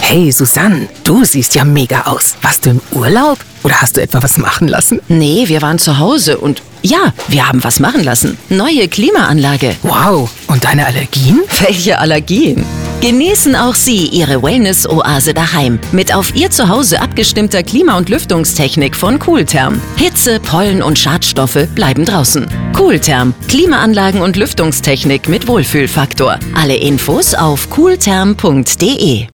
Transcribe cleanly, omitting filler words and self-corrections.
Hey Susanne, du siehst ja mega aus. Warst du im Urlaub oder hast du etwa was machen lassen? Nee, wir waren zu Hause und ja, wir haben was machen lassen. Neue Klimaanlage. Wow, und deine Allergien? Welche Allergien? Genießen auch Sie Ihre Wellness-Oase daheim mit auf Ihr Zuhause abgestimmter Klima- und Lüftungstechnik von Cooltherm. Hitze, Pollen und Schadstoffe bleiben draußen. Cooltherm, Klimaanlagen und Lüftungstechnik mit Wohlfühlfaktor. Alle Infos auf cooltherm.de.